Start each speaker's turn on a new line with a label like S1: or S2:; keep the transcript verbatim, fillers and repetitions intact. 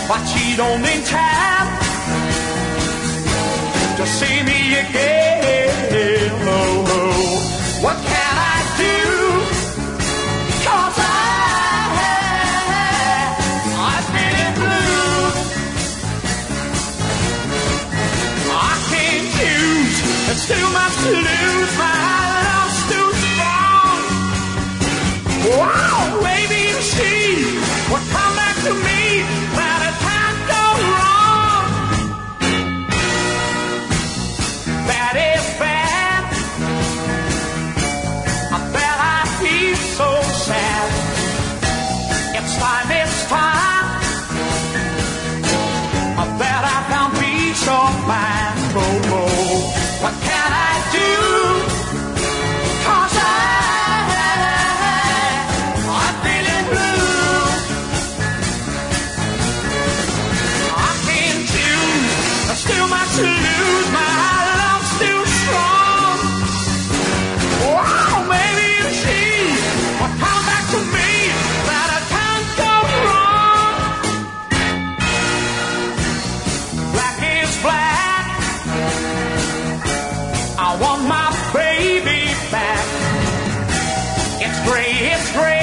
S1: but she don't in time to see me again. Oh, oh. What can I do? 'Cause I, I've been blue. I can't choose, there's too much to lose. My love's too strong. Wow, maybe she will come back to me by the time goes wrong. That is bad. I bet I feel so sad. It's time, it's time. I bet I found peace of mind. Oh, oh. What can I do? 'Cause I, I'm feeling blue. I can't choose, there's too much to lose. My love's too strong. Wow, maybe she will come back to me, but I can't go wrong. Black is black. I want my baby back. It's gray, it's gray.